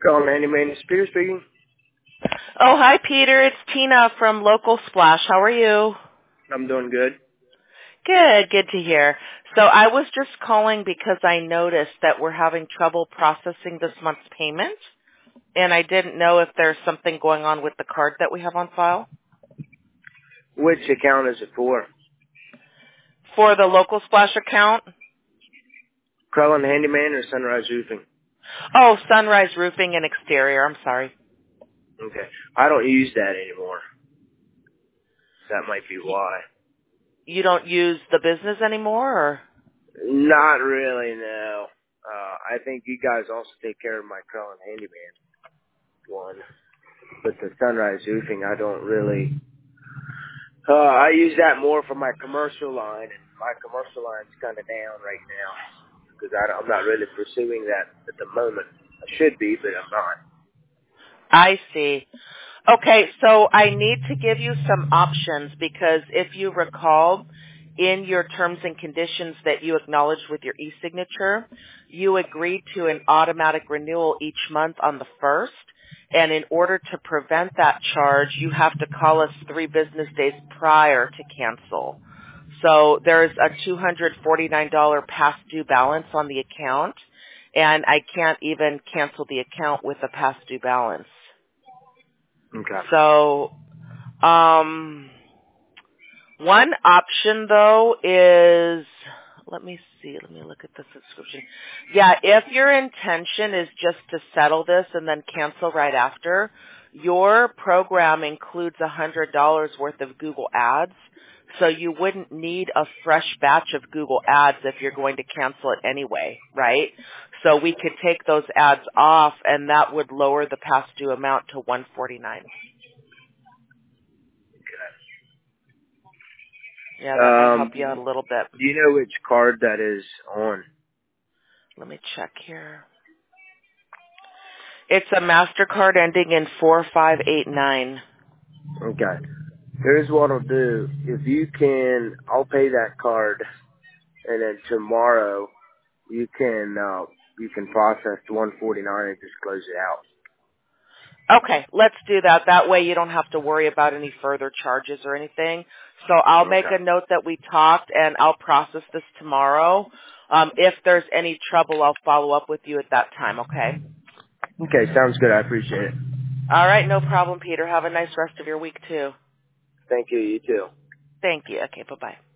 Calling Handyman, is Peter speaking? Oh, hi, Peter. It's Tina from Local Splash. How are you? I'm doing good. Good. Good to hear. So I was just calling because I noticed that we're having trouble processing this month's payment, and I didn't know if there's something going on with the card that we have on file. Which account is it for? For the Local Splash account? Calling Handyman or Sunrise Roofing? Oh, Sunrise Roofing and Exterior. I'm sorry. Okay. I don't use that anymore. That might be why. You don't use the business anymore, or? Not really, no. I think you guys also take care of my Calling Handyman one. But the Sunrise Roofing, I don't really. I use that more for my commercial line, and my commercial line's kind of down right now because I'm not really pursuing that at the moment. I should be, but I'm not. I see. Okay, so I need to give you some options because if you recall, in your terms and conditions that you acknowledged with your e-signature, you agreed to an automatic renewal each month on the 1st. And in order to prevent that charge, you have to call us 3 business days prior to cancel. So there's a $249 past due balance on the account, and I can't even cancel the account with a past due balance. Okay. So, one option though is, let me look at the subscription. Yeah, if your intention is just to settle this and then cancel right after, your program includes $100 worth of Google Ads. So you wouldn't need a fresh batch of Google Ads if you're going to cancel it anyway, right? So we could take those ads off and that would lower the past due amount to $149. Yeah, that might help you out a little bit. Do you know which card that is on? Let me check here. It's a MasterCard ending in 4589. Okay. Here's what I'll do. If you can, I'll pay that card, and then tomorrow you can process the 149 and just close it out. Okay, let's do that. That way you don't have to worry about any further charges or anything. So I'll make a Okay. note that we talked, and I'll process this tomorrow. If there's any trouble, I'll follow up with you at that time, okay? Okay, sounds good. I appreciate it. All right, no problem, Peter. Have a nice rest of your week, too. Thank you. You too. Thank you. Okay, bye-bye.